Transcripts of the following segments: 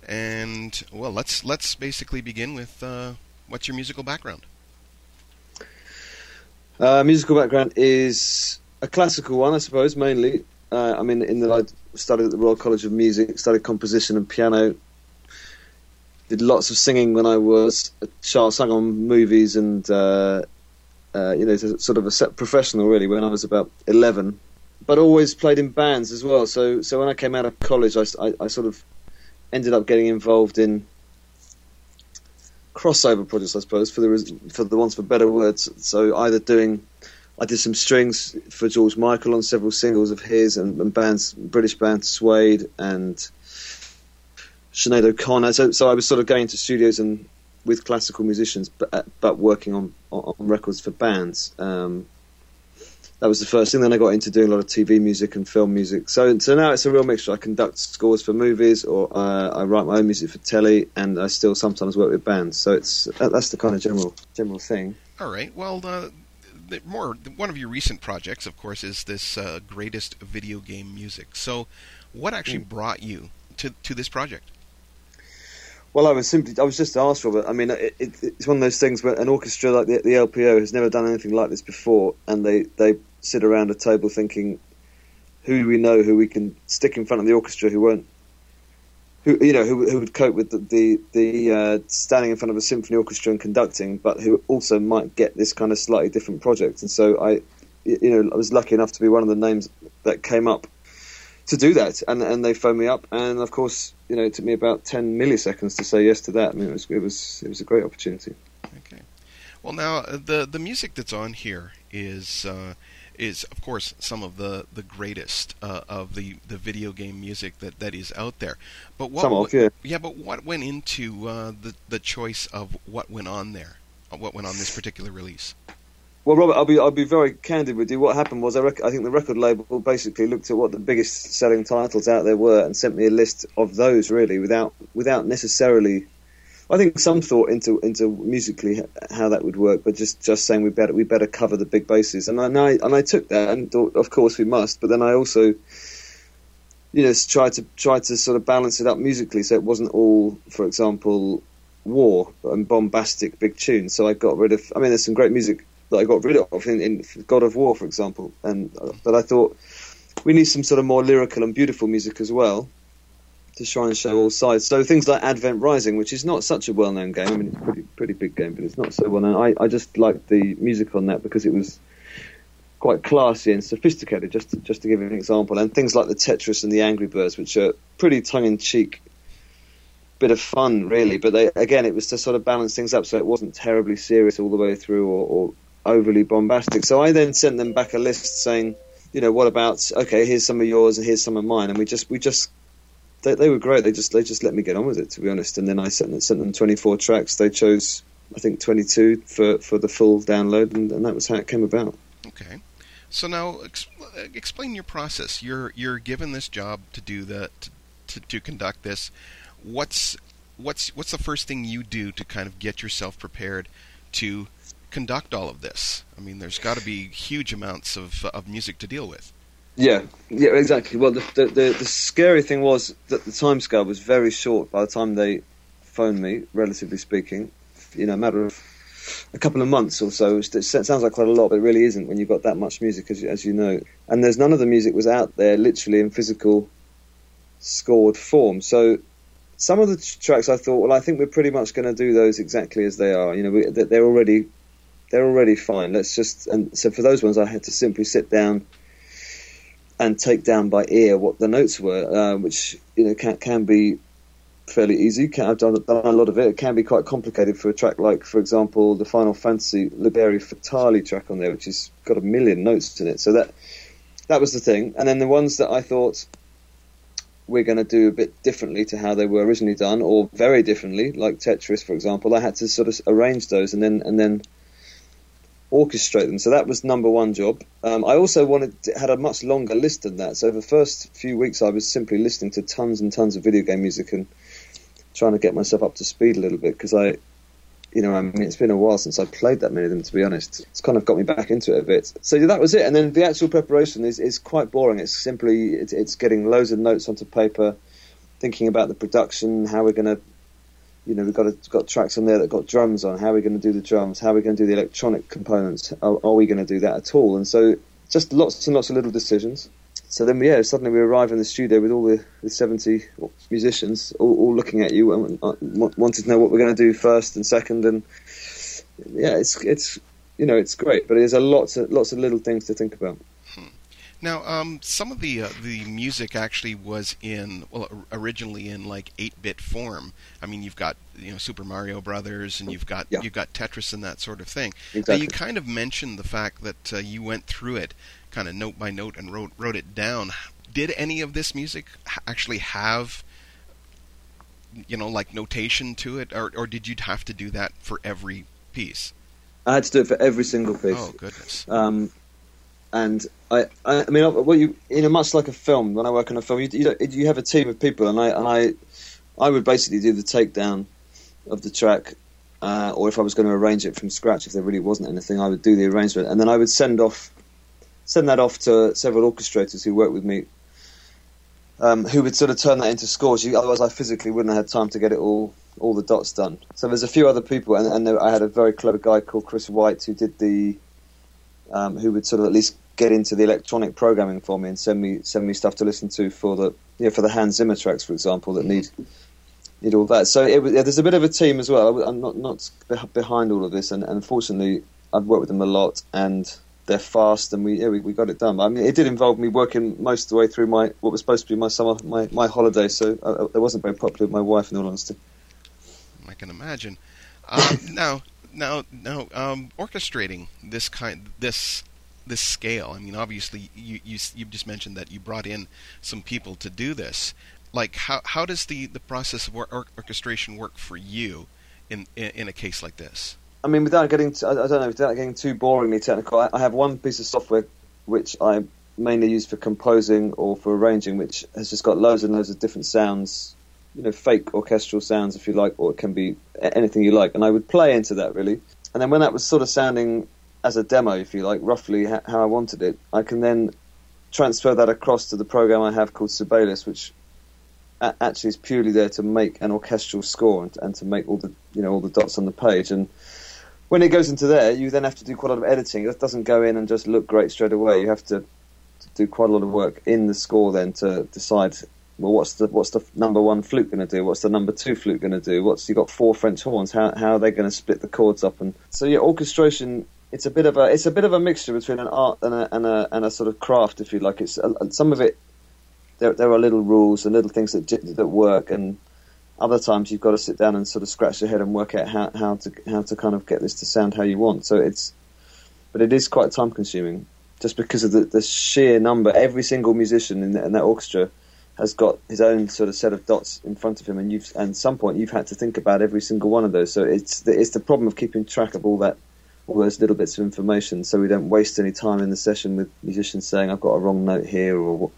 And well, let's basically begin with what's your musical background? Musical background is a classical one, I suppose, mainly. I mean, I studied at the Royal College of Music, studied composition and piano. Did lots of singing when I was a child, sang on movies and, sort of a set professional, really, when I was about 11. But always played in bands as well. So when I came out of college, I sort of ended up getting involved in crossover projects, I suppose, for the ones for better words. So I did some strings for George Michael on several singles of his, and bands, British band Suede and Sinead O'Connor. So I was sort of going to studios and with classical musicians, but working on records for bands. That was the first thing. Then I got into doing a lot of TV music and film music. So now it's a real mixture. I conduct scores for movies, or I write my own music for telly, and I still sometimes work with bands. So that's the kind of general thing. All right. Well, one of your recent projects, of course, is this greatest video game music. So, what actually brought you to this project? Well, I was just asked, Robert. I mean, it's one of those things where an orchestra like the LPO has never done anything like this before, and they sit around a table thinking, who do we know who we can stick in front of the orchestra who would cope with the standing in front of a symphony orchestra and conducting, but who also might get this kind of slightly different project. And so I was lucky enough to be one of the names that came up to do that, and they phoned me up, and of course, it took me about 10 milliseconds to say yes to that. I mean, it was a great opportunity. Okay. Well, now the music that's on here is of course some of the greatest of the video game music that is out there. But what went into the choice of what went on there? What went on this particular release? Well, Robert, I'll be very candid with you. What happened was I think the record label basically looked at what the biggest selling titles out there were and sent me a list of those, really, without necessarily. I think some thought into musically how that would work, but just saying we better cover the big bases, and I took that and thought, of course we must. But then I also, tried to sort of balance it up musically, so it wasn't all, for example, war and bombastic big tunes. So I got rid of. I mean, there's some great music that I got rid of in God of War, for example, but I thought we need some sort of more lyrical and beautiful music as well to try and show all sides. So things like Advent Rising, which is not such a well-known game. I mean, it's a pretty big game, but it's not so well-known. I just liked the music on that because it was quite classy and sophisticated, just to give you an example. And things like the Tetris and the Angry Birds, which are pretty tongue-in-cheek, bit of fun, really. But it was to sort of balance things up so it wasn't terribly serious all the way through or overly bombastic. So I then sent them back a list saying, what about, okay, here's some of yours and here's some of mine, and they were great. They just let me get on with it, to be honest. And then I sent them 24 tracks. They chose, I think, 22 for the full download, and that was how it came about. Okay, so now explain your process. You're given this job to do to conduct this. What's the first thing you do to kind of get yourself prepared to conduct all of this? I mean, there's got to be huge amounts of music to deal with. Yeah, exactly. Well, the scary thing was that the timescale was very short by the time they phoned me, relatively speaking. A matter of a couple of months or so. It sounds like quite a lot, but it really isn't when you've got that much music, as you know. And there's none of the music was out there, literally in physical scored form. So some of the tracks I thought, well, I think we're pretty much going to do those exactly as they are. They're already fine. And so for those ones, I had to simply sit down and take down by ear what the notes were, which can be fairly easy. I've done a lot of it. It can be quite complicated for a track like, for example, the Final Fantasy Liberi Fatali track on there, which has got 1 million notes in it. So that was the thing. And then the ones that I thought we're going to do a bit differently to how they were originally done, or very differently, like Tetris, for example, I had to sort of arrange those and then orchestrate them. So that was number one job. I also had a much longer list than that. So the first few weeks I was simply listening to tons and tons of video game music and trying to get myself up to speed a little bit, because it's been a while since I played that many of them, to be honest. It's kind of got me back into it a bit. So that was it. And then the actual preparation is quite boring. It's simply it's getting loads of notes onto paper, thinking about the production, how we're going to, we've got tracks on there that got drums on. How are we going to do the drums? How are we going to do the electronic components? Are we going to do that at all? And so just lots and lots of little decisions. So then, suddenly we arrive in the studio with all the 70 musicians all looking at you and wanting to know what we're going to do first and second. And it's great, but there's lots of little things to think about. Now, some of the music actually was originally in like 8-bit form. I mean, you've got Super Mario Brothers, and you've got Tetris and that sort of thing. Exactly. Now, you kind of mentioned the fact that you went through it, kind of note by note, and wrote it down. Did any of this music actually have, like notation to it, or did you have to do that for every piece? I had to do it for every single piece. Oh goodness. And I mean, much like a film, when I work on a film, you have a team of people, and I would basically do the takedown of the track, or if I was going to arrange it from scratch, if there really wasn't anything, I would do the arrangement, and then I would send that off to several orchestrators who work with me, who would sort of turn that into scores. Otherwise, I physically wouldn't have had time to get it all the dots done. So there's a few other people, and I had a very clever guy called Chris White who did who would sort of at least get into the electronic programming for me and send me stuff to listen to for the Hans Zimmer tracks, for example, that need all that. So there's a bit of a team as well. I'm not behind all of this, and unfortunately, I've worked with them a lot, and they're fast, and we got it done. I mean, it did involve me working most of the way through what was supposed to be my summer, my holiday. So it wasn't very popular with my wife, in all honesty. I can imagine. Now, orchestrating this scale. I mean, obviously, you've just mentioned that you brought in some people to do this. Like, how does the process of orchestration work for you in a case like this? I mean, without getting too boringly technical, I have one piece of software which I mainly use for composing or for arranging, which has just got loads and loads of different sounds, fake orchestral sounds, if you like, or it can be anything you like. And I would play into that, really. And then when that was sort of sounding as a demo, if you like, roughly how I wanted it, I can then transfer that across to the program I have called Sibelius, which actually is purely there to make an orchestral score and to make all the dots on the page. And when it goes into there, you then have to do quite a lot of editing. It doesn't go in and just look great straight away. You have to do quite a lot of work in the score then to decide, well, what's the number one flute going to do? What's the number two flute going to do? You've got 4 French horns. How are they going to split the chords up? And so orchestration. It's a bit of a mixture between an art and a sort of craft, if you like. It's some of it. There are little rules and little things that work, and other times you've got to sit down and sort of scratch your head and work out how to kind of get this to sound how you want. So but it is quite time consuming, just because of the sheer number. Every single musician in that orchestra has got his own sort of set of dots in front of him, and at some point you've had to think about every single one of those. So it's the problem of keeping track of all those little bits of information, so we don't waste any time in the session with musicians saying, I've got a wrong note here, or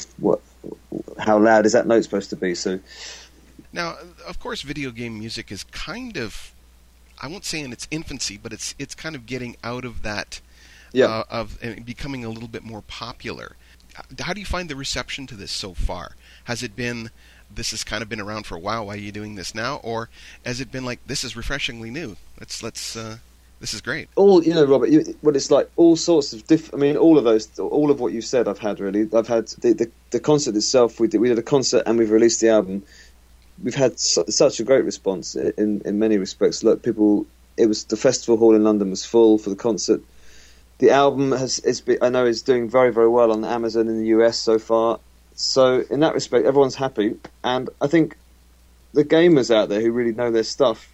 how loud is that note supposed to be? So now, of course, video game music is kind of, I won't say in its infancy, but it's kind of getting out of that, of becoming a little bit more popular. How do you find the reception to this so far? Has it been, this has kind of been around for a while, why are you doing this now? Or has it been like, this is refreshingly new, this is great? Robert, it's like all sorts of I mean, all of what you said I've had, really. I've had the concert itself, we did a concert and we've released the album. We've had such a great response in many respects. Look, it was the festival hall in London was full for the concert. The album is doing very, very well on Amazon in the US so far. So in that respect, everyone's happy. And I think the gamers out there who really know their stuff,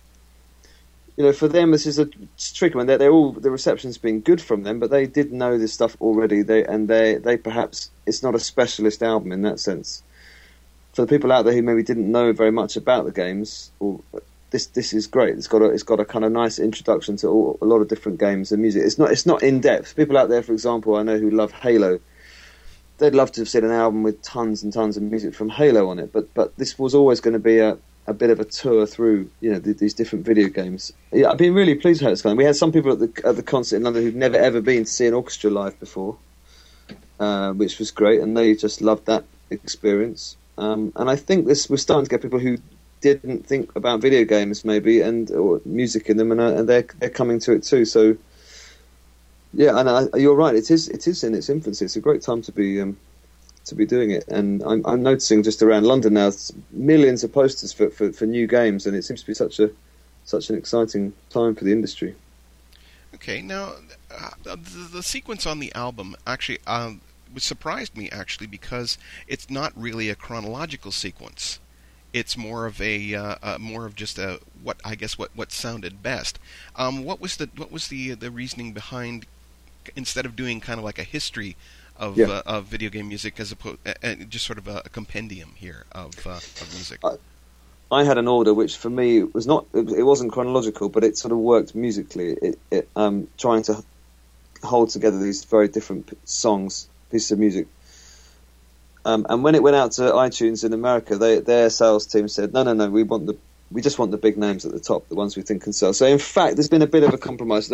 for them this is a tricky one. The reception's been good from them, but they did know this stuff already. They perhaps, it's not a specialist album in that sense. For the people out there who maybe didn't know very much about the games, this is great. It's got a kind of nice introduction to a lot of different games and music. It's not in depth. People out there, for example, I know who love Halo. They'd love to have seen an album with tons and tons of music from Halo on it, but this was always going to be a bit of a tour through these different video games. Yeah, I've been really pleased with how it's going. We had some people at the concert in London who'd never ever been to see an orchestra live before, which was great, and they just loved that experience. And I think we're starting to get people who didn't think about video games maybe or music in them, and they're coming to it too. So yeah, and you're right. It is in its infancy. It's a great time to be doing it. And I'm noticing just around London now, millions of posters for new games, and it seems to be such an exciting time for the industry. Okay, now the sequence on the album actually surprised me actually, because it's not really a chronological sequence. It's more of just what sounded best. What was the reasoning behind, instead of doing kind of like a history of video game music, as opposed just sort of a compendium here of music? I had an order which for me was not, it wasn't chronological, but it sort of worked musically. It trying to hold together these very different pieces of music. And when it went out to iTunes in America, their sales team said, no, we just want the big names at the top, the ones we think can sell. So in fact, there's been a bit of a compromise.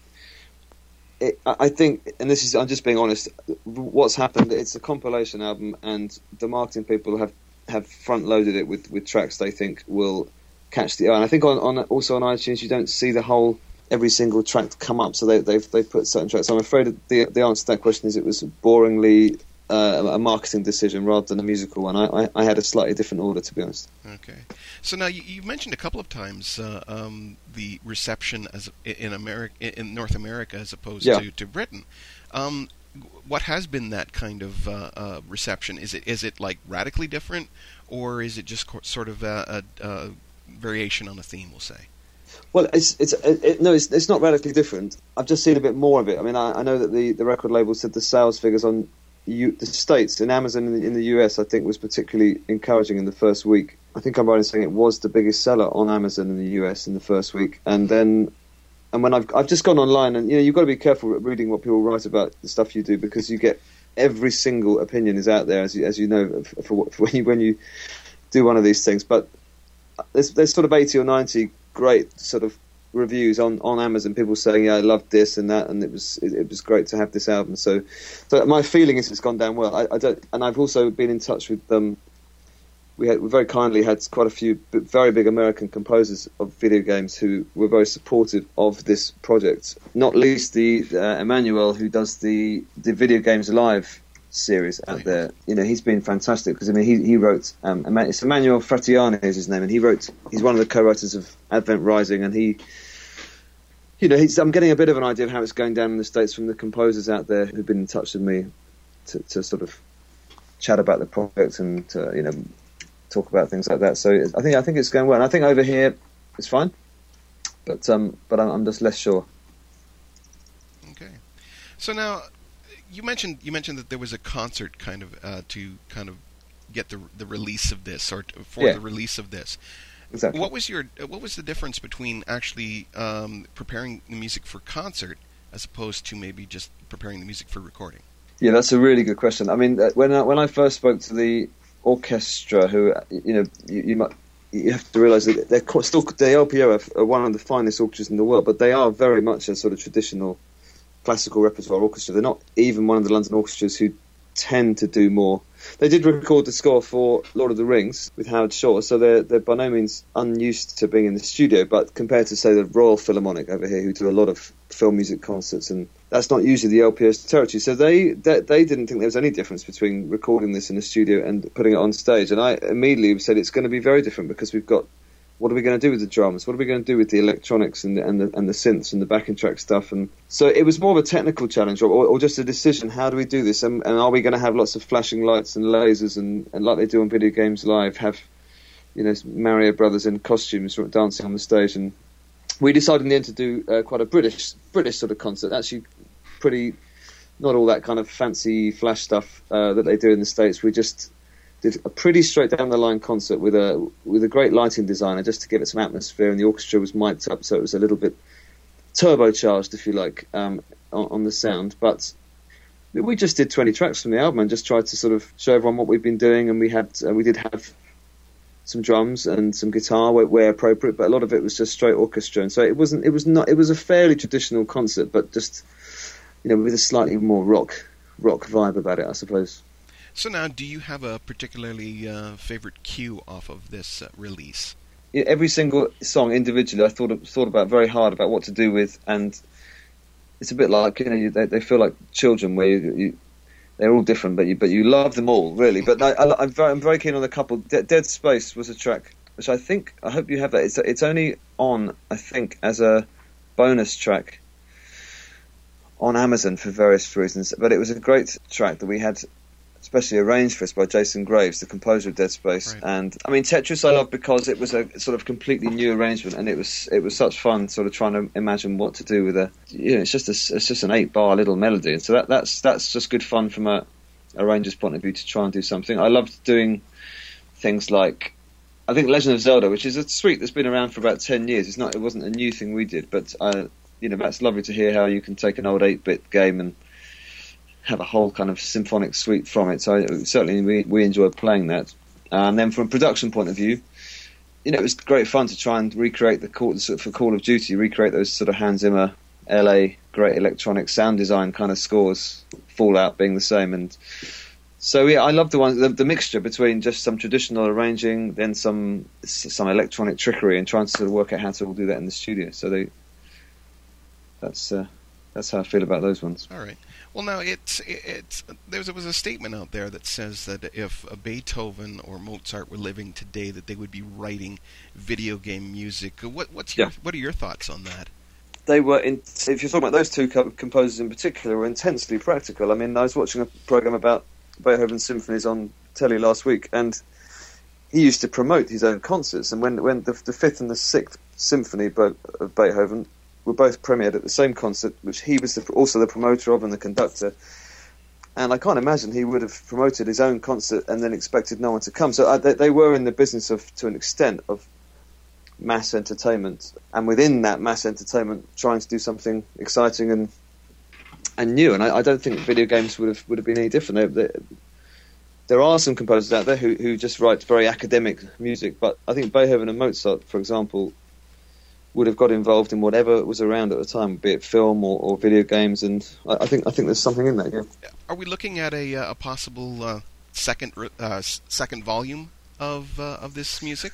I think, and I'm just being honest, what's happened, it's a compilation album, and the marketing people have front loaded it with tracks they think will catch the eye. And I think also on iTunes you don't see every single track come up, so they've put certain tracks. So I'm afraid that the answer to that question is it was boringly a marketing decision rather than a musical one. I had a slightly different order, to be honest. Okay. So now you mentioned a couple of times the reception in North America as opposed to Britain. What has been that kind of reception? Is it like radically different, or is it just sort of a variation on a theme, we'll say? Well, it's not radically different. I've just seen a bit more of it. I mean, I know that the record label said the sales figures on the States, in Amazon in the US, I think was particularly encouraging in the first week. I think I'm right in saying it was the biggest seller on Amazon in the US in the first week. And when I've just gone online, and you've got to be careful reading what people write about the stuff you do, because you get every single opinion is out there, as you know, for when you do one of these things. But there's sort of 80 or 90 great sort of reviews on Amazon, people saying, I loved this and that, and it was great to have this album. So my feeling is it's gone down well. I don't, and I've also been in touch with them. We very kindly had quite a few very big American composers of video games who were very supportive of this project. Not least the Emmanuel, who does the Video Games Live series out there. He's been fantastic, because he wrote. It's Emmanuel Fratiani is his name, and he's one of the co-writers of Advent Rising, and I'm getting a bit of an idea of how it's going down in the States from the composers out there who've been in touch with me to sort of chat about the project and to, talk about things like that. So I think it's going well, and I think over here it's fine, but I'm just less sure. Okay, so now you mentioned that there was a concert kind of to kind of get the release of this, or the release of this. Exactly. What was the difference between actually preparing the music for concert as opposed to maybe just preparing the music for recording? Yeah, that's a really good question. I mean, when I first spoke to the orchestra, who you have to realise that they're still, the LPO are one of the finest orchestras in the world, but they are very much a sort of traditional classical repertoire orchestra. They're not even one of the London orchestras who tend to do more. They did record the score for Lord of the Rings with Howard Shore, so they're by no means unused to being in the studio, but compared to, say, the Royal Philharmonic over here, who do a lot of film music concerts, and that's not usually the LPO's territory, so they didn't think there was any difference between recording this in the studio and putting it on stage. And I immediately said it's going to be very different, because we've got, what are we going to do with the drums? What are we going to do with the electronics and the synths and the backing track stuff? And so it was more of a technical challenge, or just a decision. How do we do this? And are we going to have lots of flashing lights and lasers and like they do on Video Games Live, have Mario Brothers in costumes dancing on the stage? And we decided in the end to do quite a British sort of concert. Actually, pretty, not all that kind of fancy flash stuff that they do in the States. We just did a pretty straight down the line concert with a great lighting designer, just to give it some atmosphere, and the orchestra was mic'd up, so it was a little bit turbocharged, if you like, on the sound. But we just did 20 tracks from the album and just tried to sort of show everyone what we've been doing, and we did have some drums and some guitar where appropriate, but a lot of it was just straight orchestra. And so it was a fairly traditional concert, but just with a slightly more rock vibe about it, I suppose. So now, do you have a particularly favorite cue off of this release? Yeah, every single song individually, I thought about very hard about what to do with, and it's a bit like, they feel like children where they're all different, but you love them all really. But I'm very keen on a couple. Dead Space was a track which I hope you have that. It's only on, I think, as a bonus track on Amazon for various reasons, but it was a great track that we had especially arranged for us by Jason Graves, the composer of Dead Space. Right. And I mean, Tetris I love because it was a sort of completely new arrangement, and it was such fun sort of trying to imagine what to do with it's just an 8-bar little melody, and so that's just good fun from a arranger's point of view to try and do something. I loved doing things like, I think, Legend of Zelda, which is a suite that's been around for about 10 years. It wasn't a new thing we did, but that's lovely to hear how you can take an old 8-bit game and have a whole kind of symphonic suite from it. So certainly we enjoyed playing that. And then from a production point of view, it was great fun to try and recreate for Call of Duty, recreate those sort of Hans Zimmer, LA, great electronic sound design kind of scores, Fallout being the same. And so yeah, I love the mixture between just some traditional arranging, then some electronic trickery, and trying to sort of work out how to all do that in the studio. So that's how I feel about those ones. All right. Well, now there was a statement out there that says that if Beethoven or Mozart were living today, that they would be writing video game music. What are your thoughts on that? They were, if you're talking about those two composers in particular, were intensely practical. I mean, I was watching a program about Beethoven's symphonies on telly last week, and he used to promote his own concerts. And when the Fifth and the Sixth Symphony of Beethoven were both premiered at the same concert, which he was also the promoter of and the conductor. And I can't imagine he would have promoted his own concert and then expected no one to come. So they were in the business to an extent, of mass entertainment, and within that mass entertainment, trying to do something exciting and new. And I don't think video games would have been any different. There are some composers out there who just write very academic music, but I think Beethoven and Mozart, for example, would have got involved in whatever was around at the time, be it film or video games, and I think there's something in that. Yeah. Are we looking at a possible second volume of this music?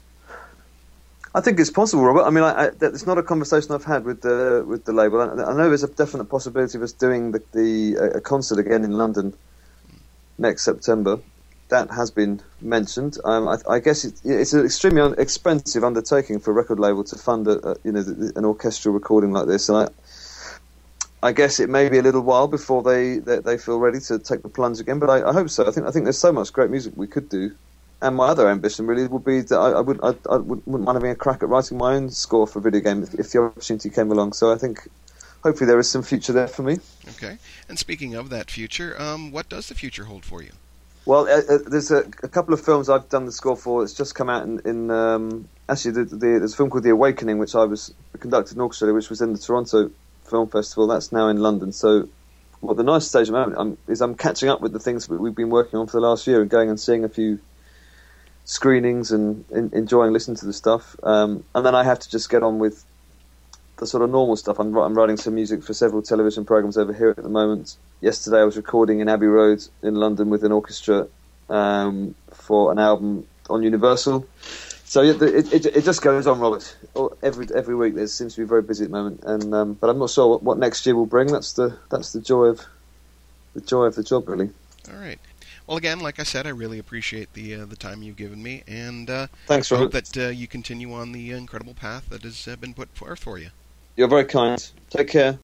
I think it's possible, Robert. I mean, it's not a conversation I've had with the label. I know there's a definite possibility of us doing a concert again in London next September. That has been mentioned. I guess it's an extremely expensive undertaking for a record label to fund an orchestral recording like this, and I guess it may be a little while before they feel ready to take the plunge again. But I hope so. I think there's so much great music we could do, and my other ambition really would be that I wouldn't mind having a crack at writing my own score for a video game if the opportunity came along. So I think hopefully there is some future there for me. Okay. And speaking of that future, what does the future hold for you? Well, there's a couple of films I've done the score for. It's just come out in actually, there's a film called The Awakening, which I conducted an orchestra, which was in the Toronto Film Festival. That's now in London. So, the nice stage at the moment is I'm catching up with the things that we've been working on for the last year and going and seeing a few screenings and enjoying listening to the stuff. And then I have to just get on with the sort of normal stuff. I'm writing some music for several television programs over here at the moment. Yesterday I was recording in Abbey Road in London with an orchestra for an album on Universal. So it just goes on, Robert. Every week there seems to be very busy at the moment, and but I'm not sure what next year will bring. That's the joy of the job, really. All right. Well, again, like I said, I really appreciate the time you've given me, and thanks, Robert. I hope that you continue on the incredible path that has been put forth for you. You're very kind. Take care.